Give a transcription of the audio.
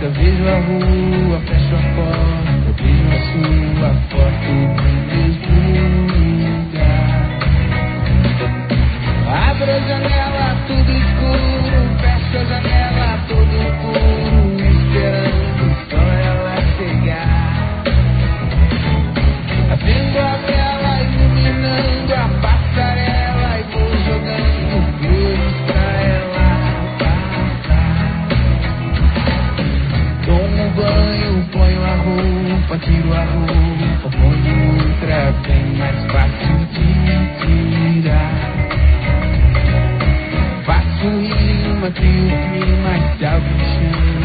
pisca, vejo a rua, fecho a porta, vejo a sua foto no mesmo lugar. Abro a janela, tudo escuro, fecho a janela, todo escuro, esperando só ela chegar. Acendo a vela, iluminando a passarela e vou jogando flores pra ela passar. Tomo banho, ponho a roupa, tiro a roupa, ponho outra, bem mais fácil de tirar. Faço rima, crio clima, se alguém chama